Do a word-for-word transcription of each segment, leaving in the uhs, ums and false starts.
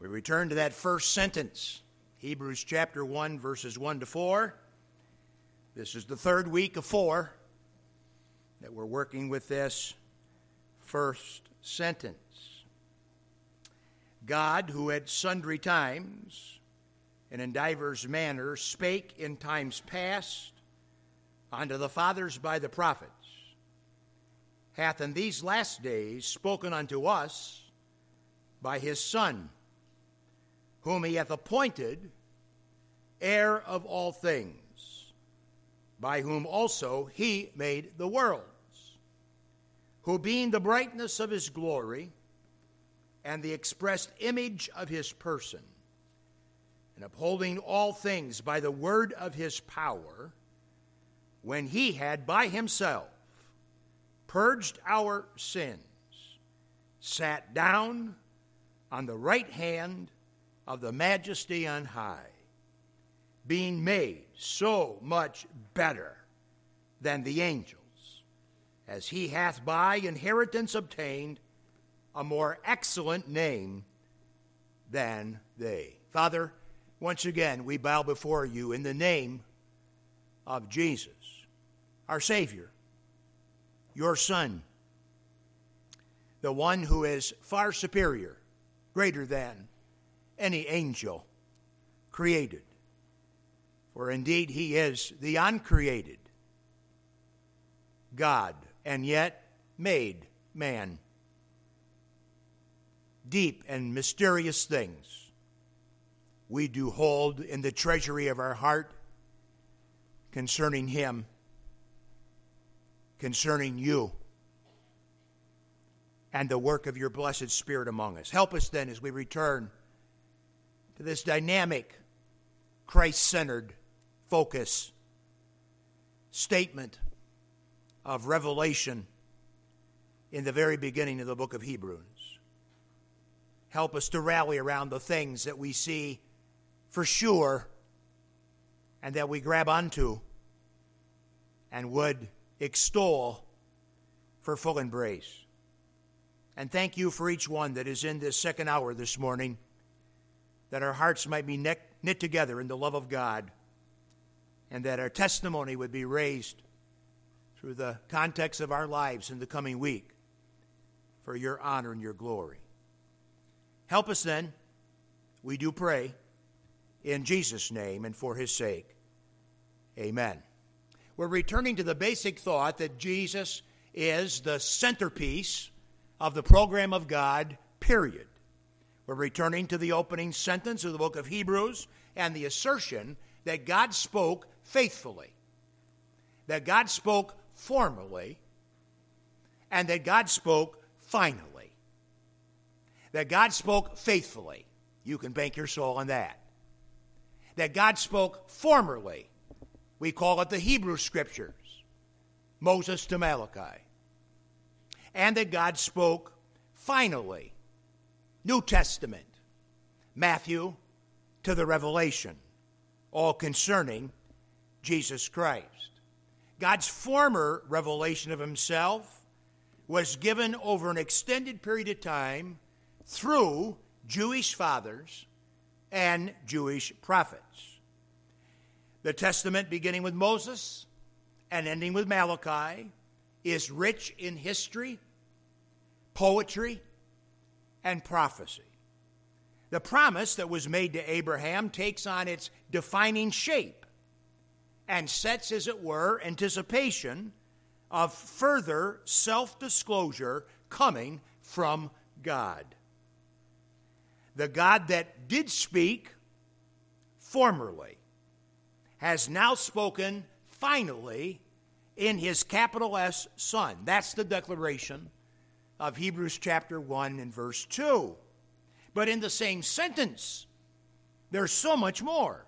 Return to that first sentence, Hebrews chapter one, verses one to four. This is the third week of four that we're working with this first sentence. God, who at sundry times and in divers manners spake in times past unto the fathers by the prophets, hath in these last days spoken unto us by his Son, whom he hath appointed heir of all things, by whom also he made the worlds, who being the brightness of his glory and the expressed image of his person, and upholding all things by the word of his power, when he had by himself purged our sins, sat down on the right hand of the majesty on high, being made so much better than the angels, as he hath by inheritance obtained a more excellent name than they. Father, once again we bow before you in the name of Jesus, our Savior, your Son, the one who is far superior, greater than any angel created. For indeed he is the uncreated God, and yet made man. Deep and mysterious things we do hold in the treasury of our heart concerning him, concerning you, and the work of your blessed Spirit among us. Help us then as we return to this dynamic, Christ-centered focus statement of revelation in the very beginning of the book of Hebrews. Help us to rally around the things that we see for sure and that we grab onto and would extol for full embrace. And thank you for each one that is in this second hour this morning, that our hearts might be knit, knit together in the love of God, and that our testimony would be raised through the context of our lives in the coming week for your honor and your glory. Help us then, we do pray, in Jesus' name and for his sake. Amen. We're returning to the basic thought that Jesus is the centerpiece of the program of God, period. We're returning to the opening sentence of the book of Hebrews and the assertion that God spoke faithfully, that God spoke formally, and that God spoke finally, that God spoke faithfully. You can bank your soul on that. That God spoke formerly. We call it the Hebrew Scriptures, Moses to Malachi. And that God spoke finally, New Testament, Matthew to the Revelation, all concerning Jesus Christ. God's former revelation of himself was given over an extended period of time through Jewish fathers and Jewish prophets. The Testament, beginning with Moses and ending with Malachi, is rich in history, poetry, and prophecy. The promise that was made to Abraham takes on its defining shape and sets, as it were, anticipation of further self-disclosure coming from God. The God that did speak formerly has now spoken finally in his capital S Son. That's the declaration of Hebrews chapter one and verse two. But in the same sentence, there's so much more.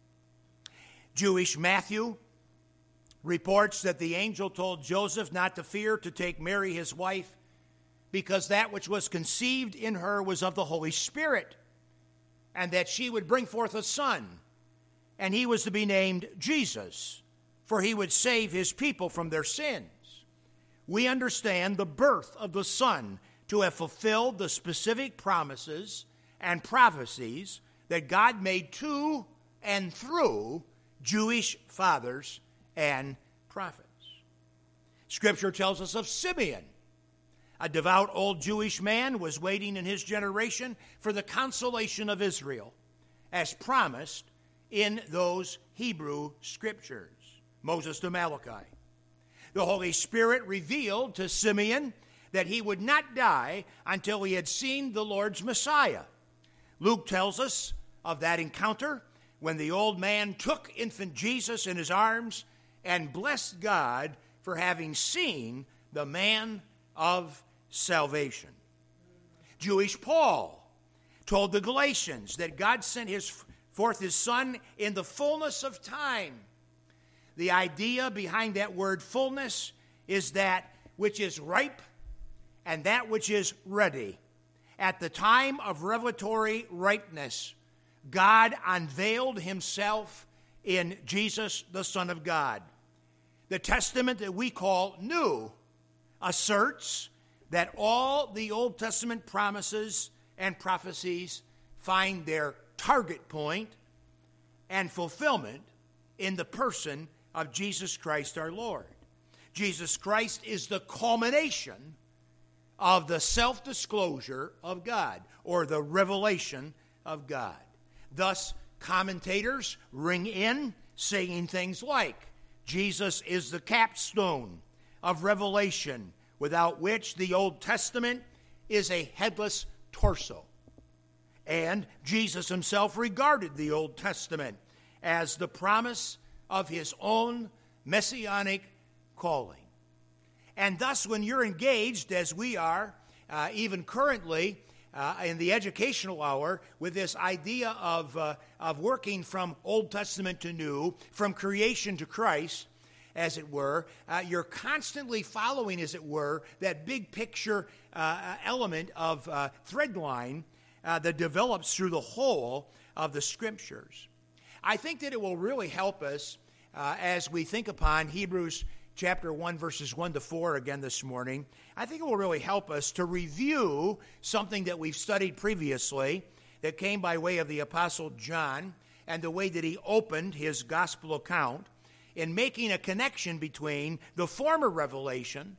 Jewish Matthew reports that the angel told Joseph not to fear to take Mary his wife, because that which was conceived in her was of the Holy Spirit, and that she would bring forth a son, and he was to be named Jesus, for he would save his people from their sins. We understand the birth of the Son to have fulfilled the specific promises and prophecies that God made to and through Jewish fathers and prophets. Scripture tells us of Simeon. A devout old Jewish man was waiting in his generation for the consolation of Israel, as promised in those Hebrew Scriptures, Moses to Malachi. The Holy Spirit revealed to Simeon that he would not die until he had seen the Lord's Messiah. Luke tells us of that encounter when the old man took infant Jesus in his arms and blessed God for having seen the man of salvation. Jewish Paul told the Galatians that God sent his, forth his Son in the fullness of time. The idea behind that word fullness is that which is ripe and that which is ready. At the time of revelatory ripeness, God unveiled himself in Jesus, the Son of God. The testament that we call New asserts that all the Old Testament promises and prophecies find their target point and fulfillment in the person of Jesus Christ our Lord. Jesus Christ is the culmination of the self-disclosure of God, or the revelation of God. Thus, commentators ring in saying things like, Jesus is the capstone of revelation, without which the Old Testament is a headless torso. And Jesus himself regarded the Old Testament as the promise of his own messianic calling. And thus, when you're engaged, as we are, uh, even currently, uh, in the educational hour, with this idea of, uh, of working from Old Testament to New, from creation to Christ, as it were, uh, you're constantly following, as it were, that big picture uh, element of uh, thread line uh, that develops through the whole of the Scriptures. I think that it will really help us uh, as we think upon Hebrews chapter one, verses one to four again this morning. I think it will really help us to review something that we've studied previously that came by way of the Apostle John and the way that he opened his gospel account in making a connection between the former revelation,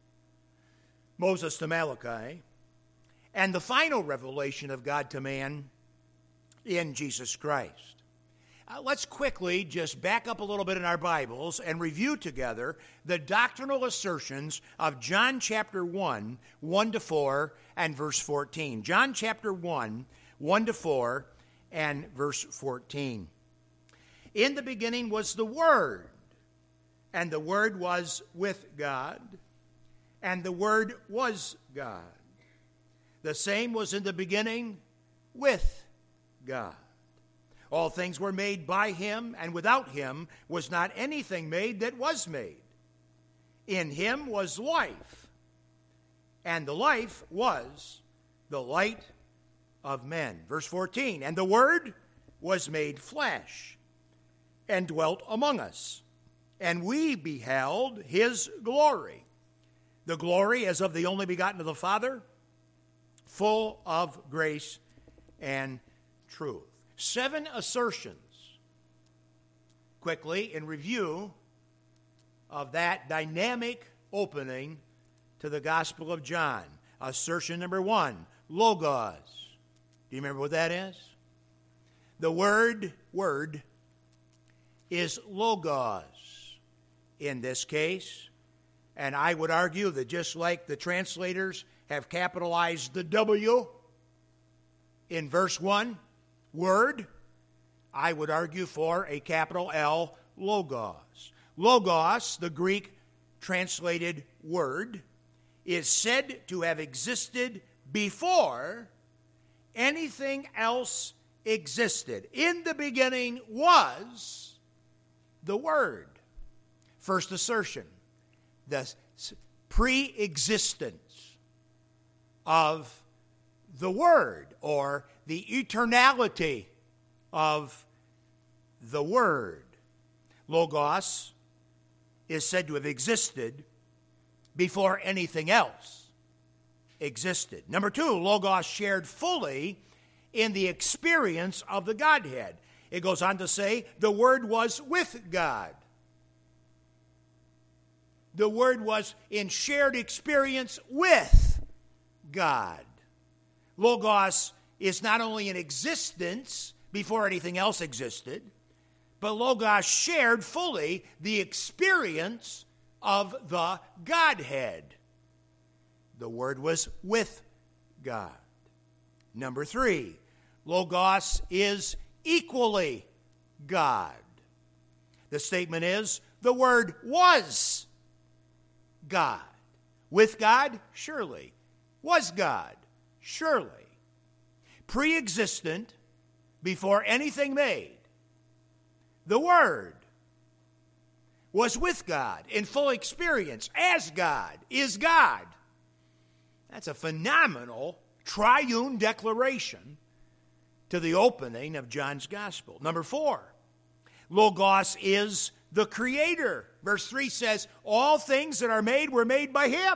Moses to Malachi, and the final revelation of God to man in Jesus Christ. Uh, let's quickly just back up a little bit in our Bibles and review together the doctrinal assertions of John chapter one, one to four, and verse fourteen. John chapter one, one to four, and verse fourteen. In the beginning was the Word, and the Word was with God, and the Word was God. The same was in the beginning with God. All things were made by him, and without him was not anything made that was made. In him was life, and the life was the light of men. Verse fourteen, and the Word was made flesh and dwelt among us, and we beheld his glory, the glory as of the only begotten of the Father, full of grace and truth. Seven assertions, quickly in review of that dynamic opening to the Gospel of John. Assertion number one, Logos. Do you remember what that is? The word, word, is Logos in this case. And I would argue that just like the translators have capitalized the W in verse one, Word, I would argue for a capital L, Logos. Logos, the Greek translated word, is said to have existed before anything else existed. In the beginning was the Word. First assertion, the pre-existence of the Word, or the eternality of the Word. Logos is said to have existed before anything else existed. Number two, Logos shared fully in the experience of the Godhead. It goes on to say, the Word was with God. The Word was in shared experience with God. Logos is not only in existence before anything else existed, but Logos shared fully the experience of the Godhead. The Word was with God. Number three, Logos is equally God. The statement is, the Word was God. With God? Surely. Was God? Surely. Pre-existent, before anything made, the Word was with God in full experience as God, is God. That's a phenomenal triune declaration to the opening of John's Gospel. Number four, Logos is the Creator. Verse three says, all things that are made were made by Him.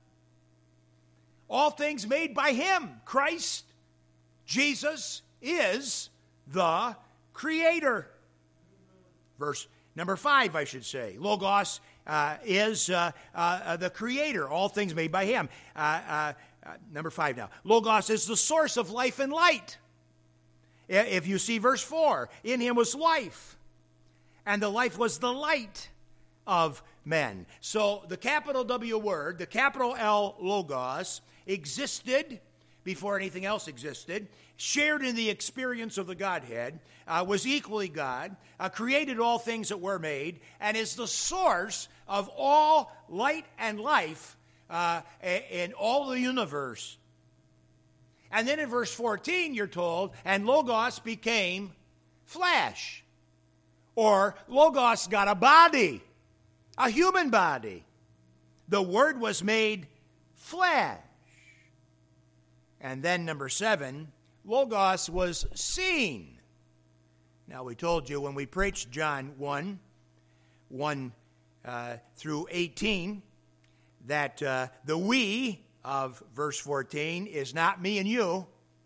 All things made by Him. Christ, Jesus, is the Creator. Verse number five, I should say. Logos uh, is uh, uh, the Creator. All things made by Him. Uh, uh, uh, number five now. Logos is the source of life and light. If you see verse four, in Him was life, and the life was the light of men. So the capital W Word, the capital L Logos, existed before anything else existed, shared in the experience of the Godhead, uh, was equally God, uh, created all things that were made, and is the source of all light and life uh, in all the universe. And then in verse fourteen, you're told, and Logos became flesh. Or Logos got a body, a human body. The Word was made flesh. And then number seven, Logos was seen. Now we told you when we preached John one, one uh, through eighteen, that uh, the we of verse fourteen is not me and you.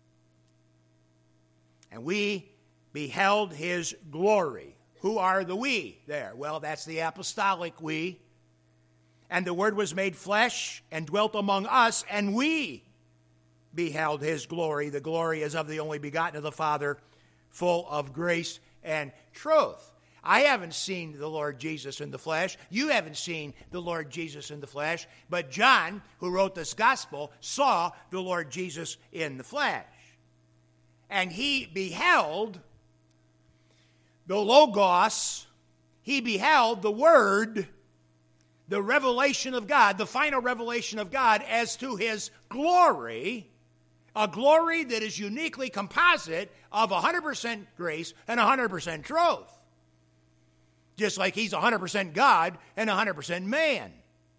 And we beheld His glory. Who are the we there? Well, that's the apostolic we. And the Word was made flesh and dwelt among us, and we beheld His glory. The glory is of the only begotten of the Father, full of grace and truth. I haven't seen the Lord Jesus in the flesh. You haven't seen the Lord Jesus in the flesh. But John, who wrote this gospel, saw the Lord Jesus in the flesh. And he beheld the Logos, he beheld the Word, the revelation of God, the final revelation of God as to His glory, a glory that is uniquely composite of one hundred percent grace and one hundred percent truth. Just like He's one hundred percent God and one hundred percent man.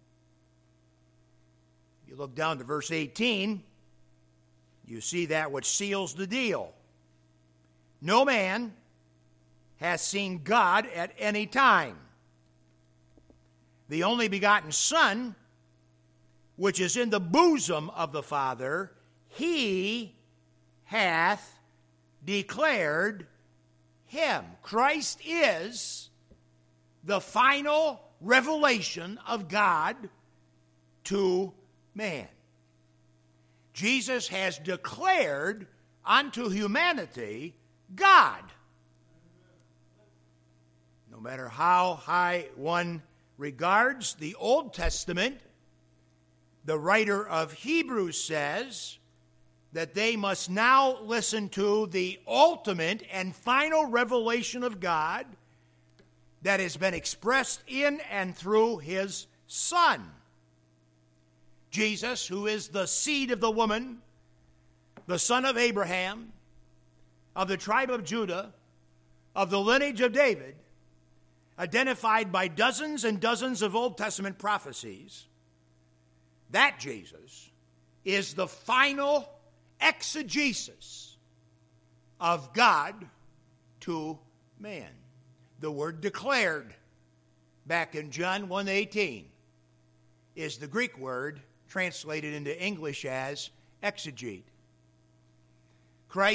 If you look down to verse eighteen, you see that which seals the deal. No man has seen God at any time. The only begotten Son, which is in the bosom of the Father, He hath declared Him. Christ is the final revelation of God to man. Jesus has declared unto humanity God. No matter how high one regards the Old Testament, the writer of Hebrews says that they must now listen to the ultimate and final revelation of God that has been expressed in and through His Son. Jesus, who is the seed of the woman, the son of Abraham, of the tribe of Judah, of the lineage of David, identified by dozens and dozens of Old Testament prophecies, that Jesus is the final exegesis of God to man. The word declared back in John one eighteen is the Greek word translated into English as exegete. Christ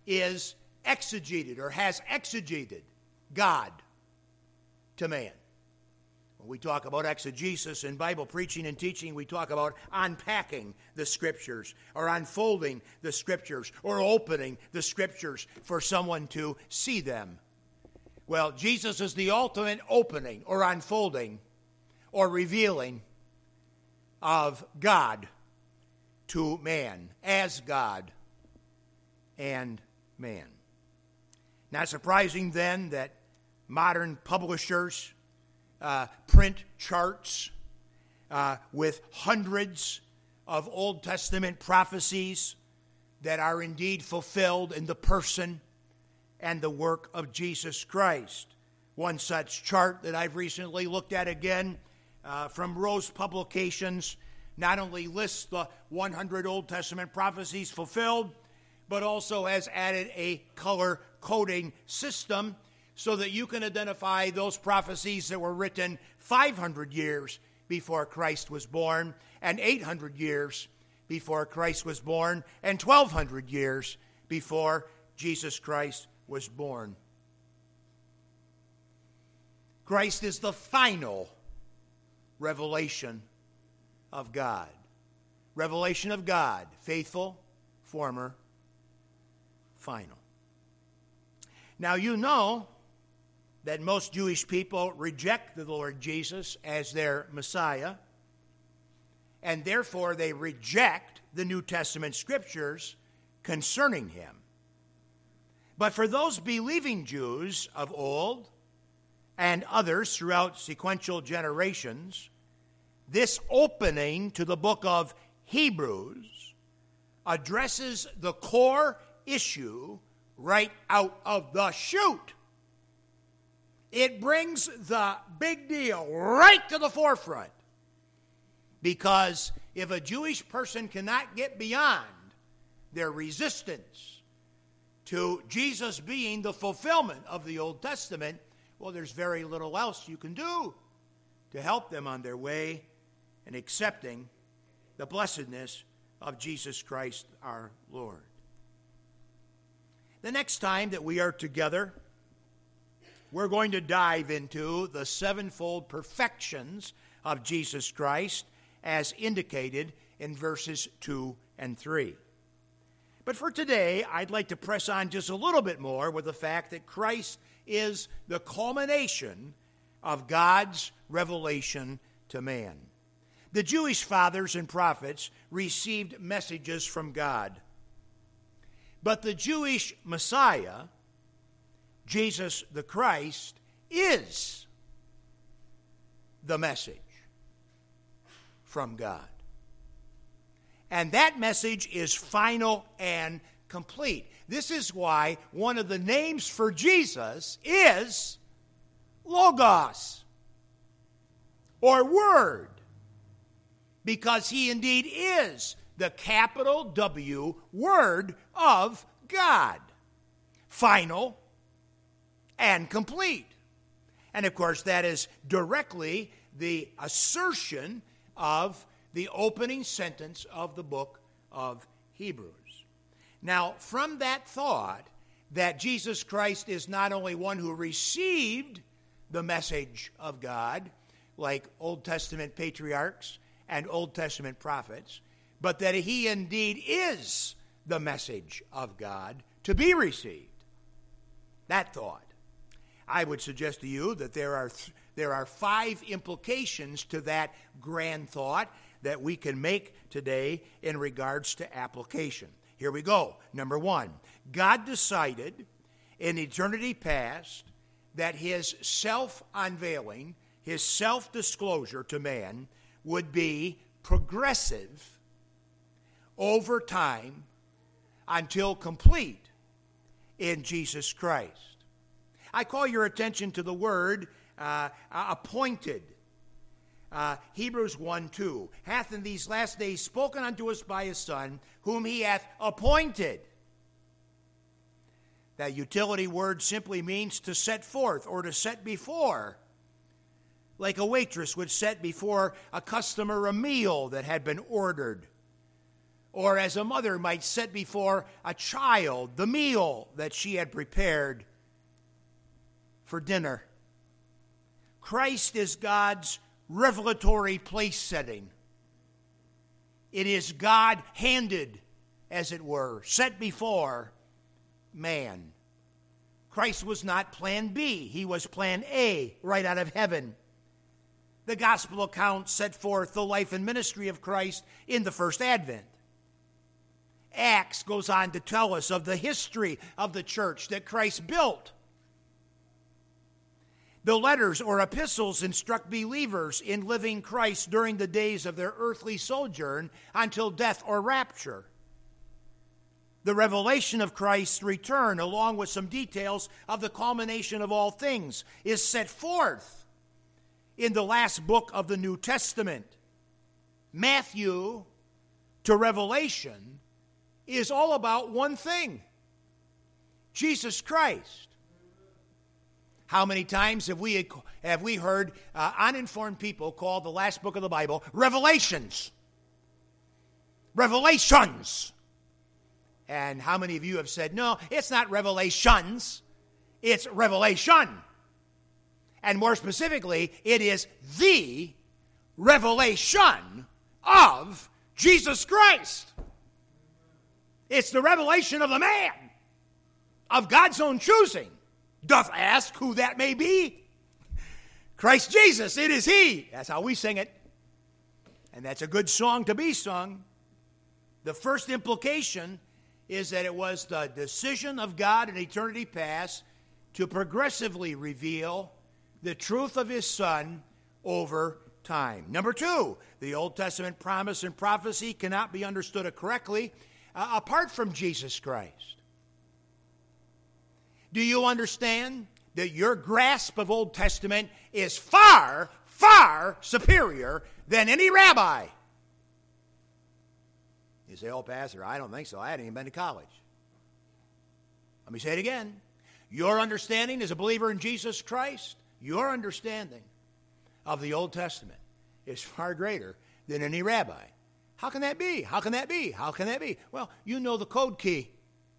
is exegeted or has exegeted God to man. When we talk about exegesis in Bible preaching and teaching, we talk about unpacking the Scriptures or unfolding the Scriptures or opening the Scriptures for someone to see them. Well, Jesus is the ultimate opening or unfolding or revealing of God to man, as God and man. Not surprising then that modern publishers uh, print charts uh, with hundreds of Old Testament prophecies that are indeed fulfilled in the person and the work of Jesus Christ. One such chart that I've recently looked at again uh, from Rose Publications not only lists the one hundred Old Testament prophecies fulfilled, but also has added a color coding system so that you can identify those prophecies that were written five hundred years before Christ was born, and eight hundred years before Christ was born, and twelve hundred years before Jesus Christ was born. Christ is the final revelation of God. Revelation of God, faithful, former, final. Now you know that most Jewish people reject the Lord Jesus as their Messiah, and therefore they reject the New Testament Scriptures concerning him. But for those believing Jews of old and others throughout sequential generations, this opening to the book of Hebrews addresses the core issue right out of the chute. It brings the big deal right to the forefront. Because if a Jewish person cannot get beyond their resistance to Jesus being the fulfillment of the Old Testament, well, there's very little else you can do to help them on their way in accepting the blessedness of Jesus Christ our Lord. The next time that we are together, we're going to dive into the sevenfold perfections of Jesus Christ as indicated in verses two and three. But for today, I'd like to press on just a little bit more with the fact that Christ is the culmination of God's revelation to man. The Jewish fathers and prophets received messages from God. But the Jewish Messiah, Jesus the Christ, is the message from God. And that message is final and complete. This is why one of the names for Jesus is Logos, or Word, because he indeed is the capital W Word of God, final and complete. And of course, that is directly the assertion of the opening sentence of the book of Hebrews. Now, from that thought that Jesus Christ is not only one who received the message of God, like Old Testament patriarchs and Old Testament prophets, but that he indeed is the message of God to be received. That thought. I would suggest to you that there are th- there are five implications to that grand thought that we can make today in regards to application. Here we go. Number one, God decided in eternity past that his self-unveiling, his self-disclosure to man would be progressive over time until complete in Jesus Christ. I call your attention to the word uh, appointed. Uh, Hebrews one two, hath in these last days spoken unto us by his Son, whom he hath appointed. That utility word simply means to set forth or to set before. Like a waitress would set before a customer a meal that had been ordered. or as a mother might set before a child the meal that she had prepared for dinner. Christ is God's revelatory place setting. It is God-handed, as it were, set before man. Christ was not plan B. He was plan A, right out of heaven. The gospel accounts set forth the life and ministry of Christ in the first advent. Acts goes on to tell us of the history of the church that Christ built. The letters or epistles instruct believers in living Christ during the days of their earthly sojourn until death or rapture. The revelation of Christ's return, along with some details of the culmination of all things, is set forth in the last book of the New Testament. Matthew to Revelation is all about one thing: Jesus Christ. How many times have we have we heard uh, uninformed people call the last book of the Bible Revelations? Revelations. And how many of you have said, no, it's not Revelations, it's Revelation. And more specifically, it is the revelation of Jesus Christ. It's the revelation of the man, of God's own choosing. Doth ask who that may be? Christ Jesus, it is he. That's how we sing it. And that's a good song to be sung. The first implication is that it was the decision of God in eternity past to progressively reveal the truth of his Son over time. Number two, the Old Testament promise and prophecy cannot be understood correctly uh, apart from Jesus Christ. Do you understand that your grasp of Old Testament is far, far superior than any rabbi? You say, oh, Pastor, I don't think so. I hadn't even been to college. Let me say it again. Your understanding as a believer in Jesus Christ, your understanding of the Old Testament is far greater than any rabbi. How can that be? How can that be? How can that be? Well, you know the code key.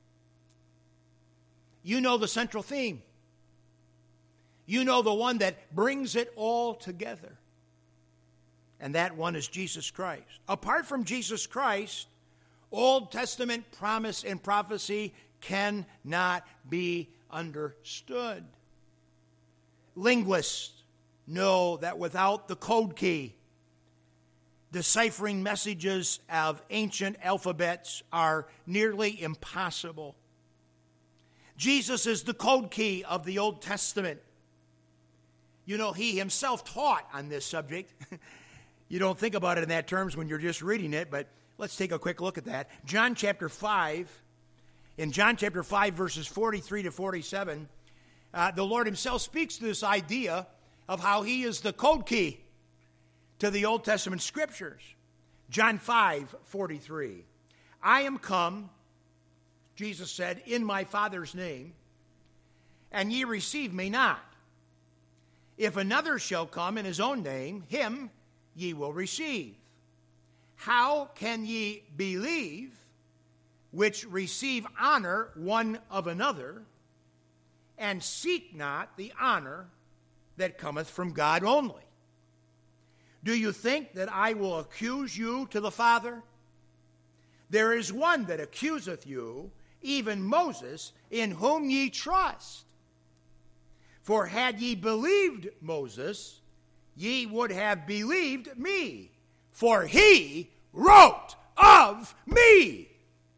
You know the central theme. You know the one that brings it all together. And that one is Jesus Christ. Apart from Jesus Christ, Old Testament promise and prophecy cannot be understood. Linguists know that without the code key, deciphering messages of ancient alphabets are nearly impossible. Jesus is the code key of the Old Testament. You know, he himself taught on this subject. You don't think about it in that terms when you're just reading it, but let's take a quick look at that. John chapter five, in John chapter five, verses forty-three to forty-seven, uh, the Lord himself speaks to this idea of how he is the code key to the Old Testament scriptures. John five, forty-three. I am come, Jesus said, in my Father's name, and ye receive me not. If another shall come in his own name, him ye will receive. How can ye believe which receive honor one of another, and seek not the honor that cometh from God only? Do you think that I will accuse you to the Father? There is one that accuseth you, even Moses, in whom ye trust. For had ye believed Moses, ye would have believed me, for he wrote of me.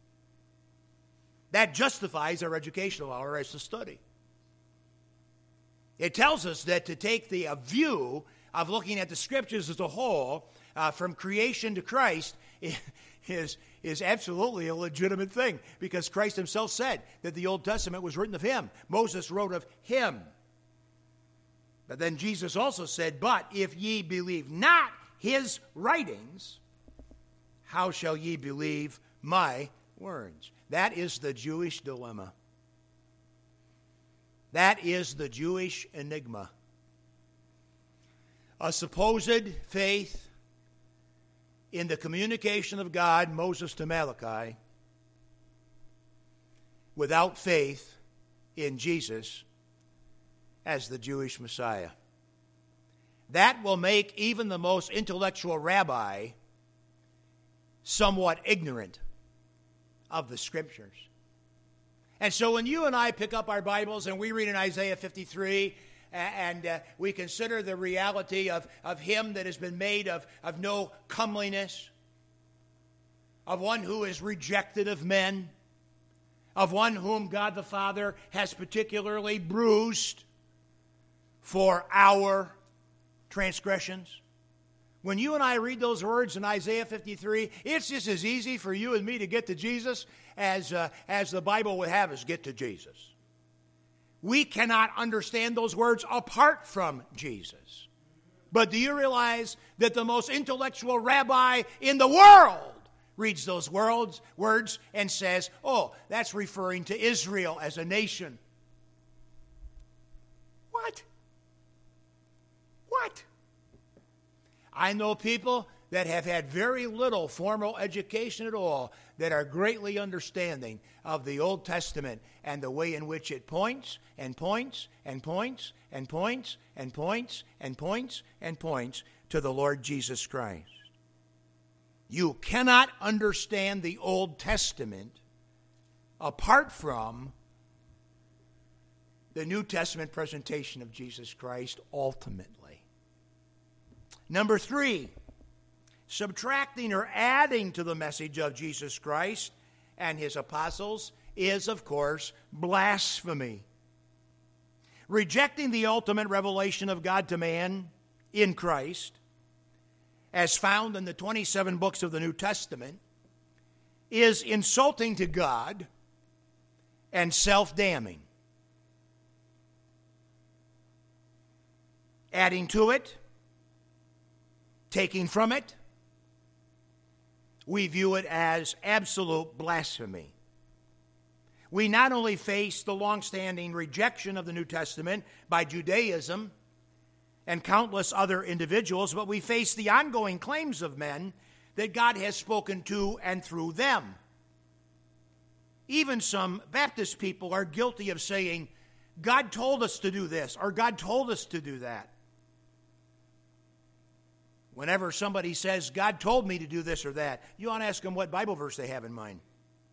That justifies our educational hour as to study. It tells us that to take the a view of looking at the scriptures as a whole, uh, from creation to Christ, is, is absolutely a legitimate thing, because Christ himself said that the Old Testament was written of him. Moses wrote of him. But then Jesus also said, but if ye believe not his writings, how shall ye believe my words? That is the Jewish dilemma. That is the Jewish enigma. A supposed faith in the communication of God, Moses to Malachi, without faith in Jesus as the Jewish Messiah. That will make even the most intellectual rabbi somewhat ignorant of the Scriptures. And so when you and I pick up our Bibles and we read in Isaiah fifty-three, and uh, we consider the reality of, of him that has been made of, of no comeliness, of one who is rejected of men, of one whom God the Father has particularly bruised for our transgressions. When you and I read those words in Isaiah fifty-three, it's just as easy for you and me to get to Jesus as, uh, as the Bible would have us get to Jesus. We cannot understand those words apart from Jesus. But do you realize that the most intellectual rabbi in the world reads those words, words and says, oh, that's referring to Israel as a nation? What? What? I know people that have had very little formal education at all that are greatly understanding of the Old Testament and the way in which it points and points and points and points and points and points and points to the Lord Jesus Christ. You cannot understand the Old Testament apart from the New Testament presentation of Jesus Christ ultimately. Number three, subtracting or adding to the message of Jesus Christ and his apostles is, of course, blasphemy. Rejecting the ultimate revelation of God to man in Christ, as found in the twenty-seven books of the New Testament, is insulting to God and self-damning. Adding to it, taking from it, we view it as absolute blasphemy. We not only face the long-standing rejection of the New Testament by Judaism and countless other individuals, but we face the ongoing claims of men that God has spoken to and through them. Even some Baptist people are guilty of saying, God told us to do this, or God told us to do that. Whenever somebody says, God told me to do this or that, you want to ask them what Bible verse they have in mind.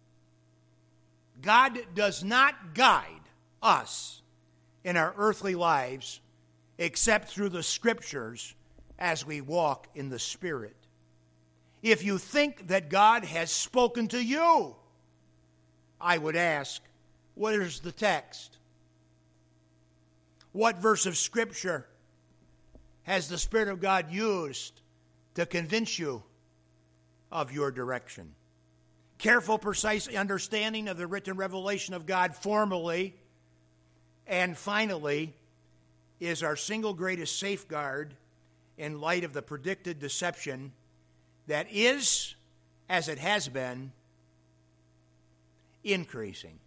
God does not guide us in our earthly lives except through the Scriptures as we walk in the Spirit. If you think that God has spoken to you, I would ask, what is the text? What verse of Scripture has the Spirit of God used to convince you of your direction? Careful, precise understanding of the written revelation of God formally and finally is our single greatest safeguard in light of the predicted deception that is, as it has been, increasing.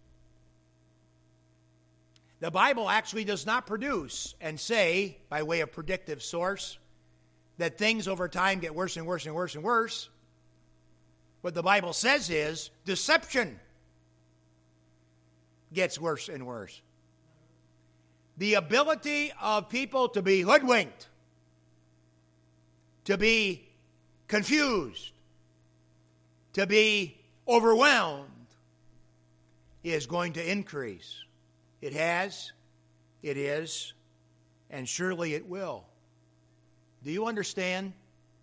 The Bible actually does not produce and say, by way of predictive source, that things over time get worse and worse and worse and worse. What the Bible says is deception gets worse and worse. The ability of people to be hoodwinked, to be confused, to be overwhelmed is going to increase. It has, it is, and surely it will. Do you understand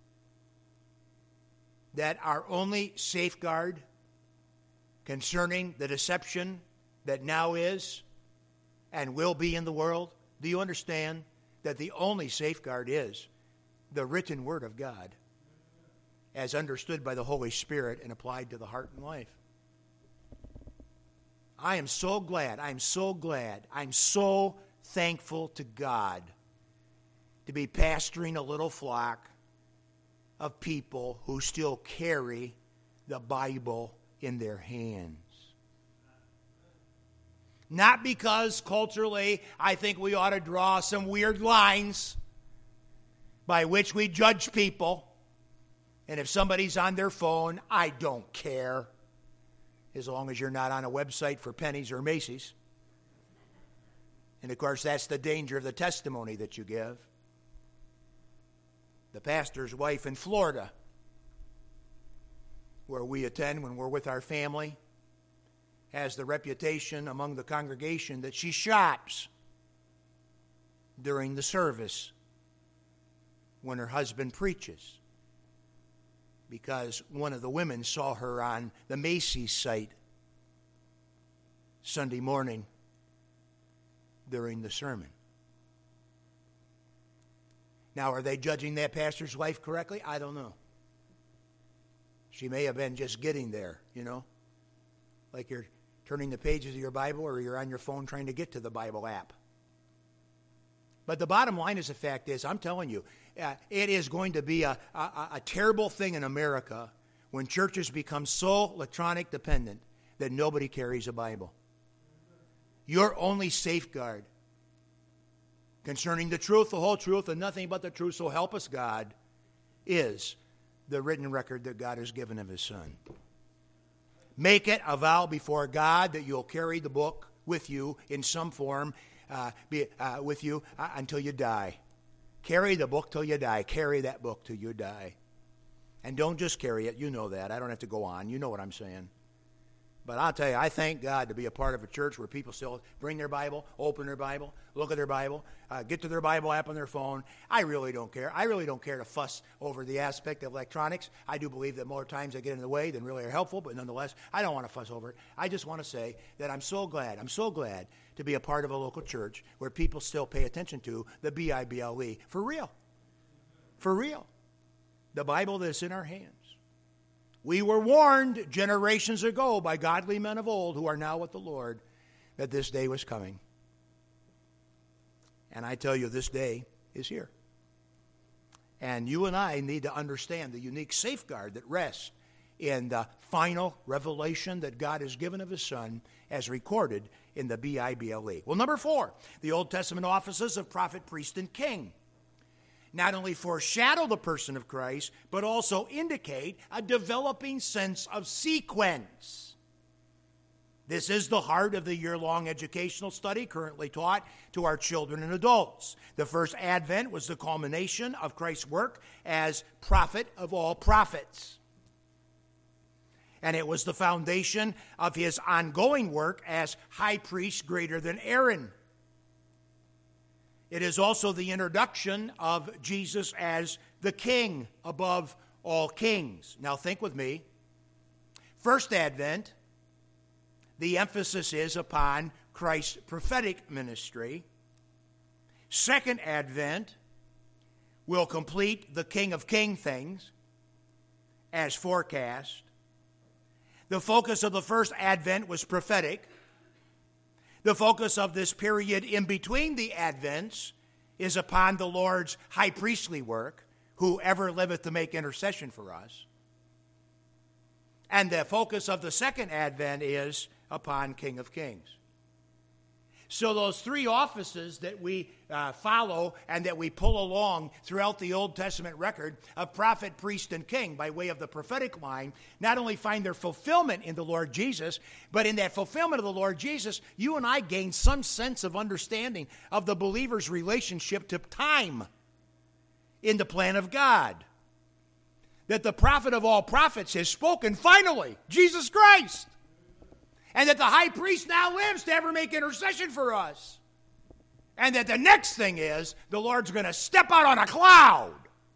that our only safeguard concerning the deception that now is and will be in the world, do you understand that the only safeguard is the written Word of God as understood by the Holy Spirit and applied to the heart and life? I am so glad, I'm so glad, I'm so thankful to God to be pastoring a little flock of people who still carry the Bible in their hands. Not because culturally I think we ought to draw some weird lines by which we judge people And if somebody's on their phone, I don't care, as long as you're not on a website for Penny's or Macy's. And of course, that's the danger of the testimony that you give. The pastor's wife in Florida, where we attend when we're with our family, has the reputation among the congregation that she shops during the service when her husband preaches, because one of the women saw her on the Macy's site Sunday morning during the sermon. Now, are they judging that pastor's wife correctly? I don't know. She may have been just getting there, you know, like you're turning the pages of your Bible or you're on your phone trying to get to the Bible app. But the bottom line is, the fact is, I'm telling you, uh, it is going to be a, a, a terrible thing in America when churches become so electronic dependent that nobody carries a Bible. Your only safeguard concerning the truth, the whole truth, and nothing but the truth, so help us God, is the written record that God has given of his Son. Make it a vow before God that you'll carry the book with you in some form, uh, be, uh, with you uh, until you die. Carry the book till you die. Carry that book till you die. And don't just carry it. You know that. I don't have to go on. You know what I'm saying. But I'll tell you, I thank God to be a part of a church where people still bring their Bible, open their Bible, look at their Bible, uh, get to their Bible app on their phone. I really don't care. I really don't care to fuss over the aspect of electronics. I do believe that more times they get in the way than really are helpful, but nonetheless, I don't want to fuss over it. I just want to say that I'm so glad, I'm so glad to be a part of a local church where people still pay attention to the B I B L E. For real. For real. The Bible that's in our hands. We were warned generations ago by godly men of old who are now with the Lord that this day was coming. And I tell you, this day is here. And you and I need to understand the unique safeguard that rests in the final revelation that God has given of his Son as recorded in the B I B L E. Well, number four, the Old Testament offices of prophet, priest, and king not only foreshadow the person of Christ, but also indicate a developing sense of sequence. This is the heart of the year-long educational study currently taught to our children and adults. The first Advent was the culmination of Christ's work as prophet of all prophets. And it was the foundation of his ongoing work as high priest greater than Aaron. It is also the introduction of Jesus as the king above all kings. Now think with me. First Advent, the emphasis is upon Christ's prophetic ministry. Second Advent will complete the King of King things as forecast. The focus of the first Advent was prophetic. The focus of this period in between the Advents is upon the Lord's high priestly work, who ever liveth to make intercession for us. And the focus of the second Advent is upon King of Kings. So those three offices that we uh, follow and that we pull along throughout the Old Testament record of prophet, priest, and king by way of the prophetic line not only find their fulfillment in the Lord Jesus, but in that fulfillment of the Lord Jesus, you and I gain some sense of understanding of the believer's relationship to time in the plan of God. That the prophet of all prophets has spoken finally, Jesus Christ. And that the high priest now lives to ever make intercession for us. And that the next thing is, the Lord's going to step out on a cloud.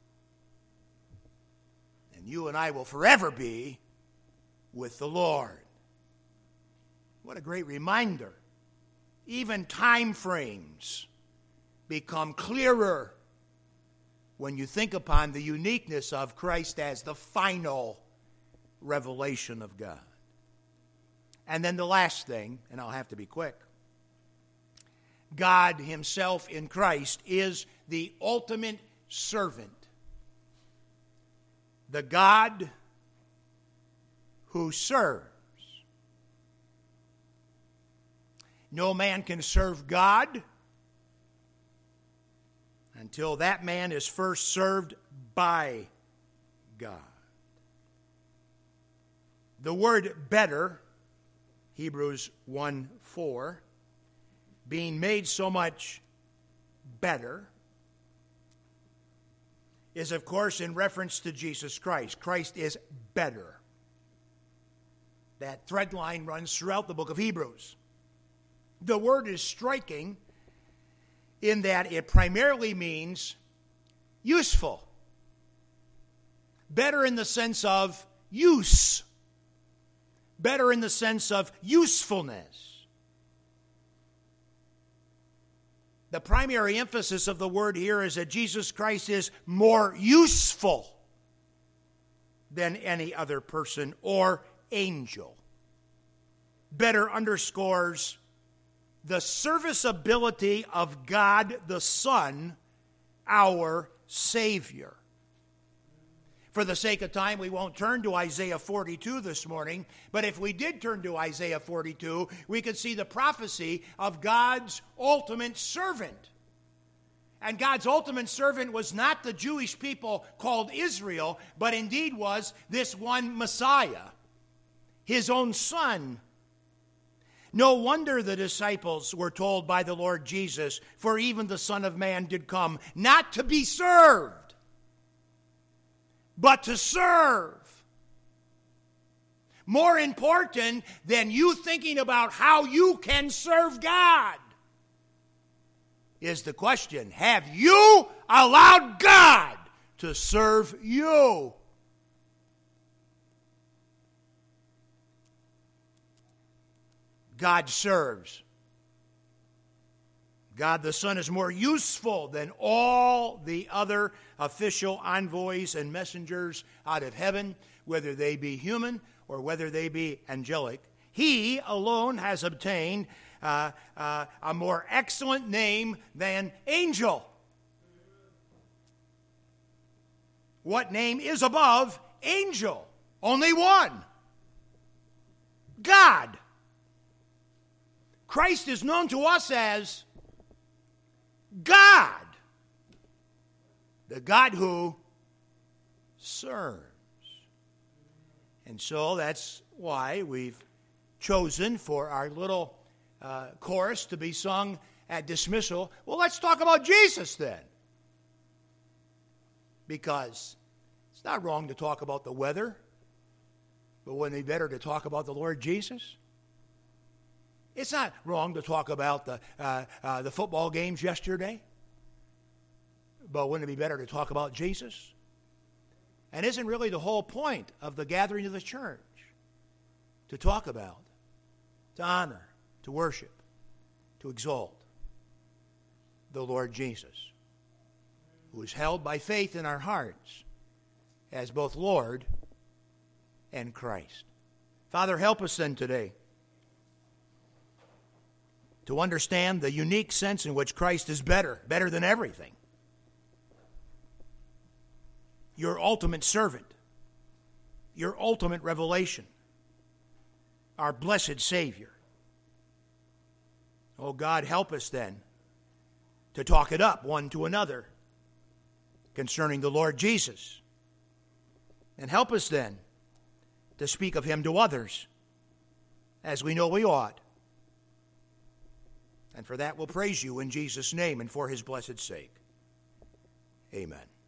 And you and I will forever be with the Lord. What a great reminder. Even time frames become clearer when you think upon the uniqueness of Christ as the final revelation of God. And then the last thing, and I'll have to be quick, God himself in Christ is the ultimate servant. The God who serves. No man can serve God until that man is first served by God. The word better, Hebrews one four, being made so much better, is of course in reference to Jesus Christ. Christ is better. That thread line runs throughout the book of Hebrews. The word is striking in that it primarily means useful. Better in the sense of use. Better in the sense of usefulness. The primary emphasis of the word here is that Jesus Christ is more useful than any other person or angel. Better underscores the serviceability of God the Son, our Savior. For the sake of time, we won't turn to Isaiah forty-two this morning, but if we did turn to Isaiah forty-two, we could see the prophecy of God's ultimate servant. And God's ultimate servant was not the Jewish people called Israel, but indeed was this one Messiah, his own Son. No wonder the disciples were told by the Lord Jesus, for even the Son of Man did come not to be served, but to serve. More important than you thinking about how you can serve God is the question, have you allowed God to serve you? God serves. God the Son is more useful than all the other official envoys and messengers out of heaven, whether they be human or whether they be angelic. He alone has obtained uh, uh, a more excellent name than angel. What name is above angel? Only one. God. Christ is known to us as God, the God who serves. And so that's why we've chosen for our little uh, chorus to be sung at dismissal. Well, let's talk about Jesus then. Because it's not wrong to talk about the weather, but wouldn't it be better to talk about the Lord Jesus? It's not wrong to talk about the uh, uh, the football games yesterday, but wouldn't it be better to talk about Jesus? And isn't really the whole point of the gathering of the church to talk about, to honor, to worship, to exalt the Lord Jesus, who is held by faith in our hearts as both Lord and Christ. Father, help us then today to understand the unique sense in which Christ is better, better than everything. Your ultimate servant, your ultimate revelation, our blessed Savior. Oh God, help us then to talk it up one to another concerning the Lord Jesus. And help us then to speak of him to others as we know we ought. And for that we'll praise you in Jesus' name and for his blessed sake. Amen.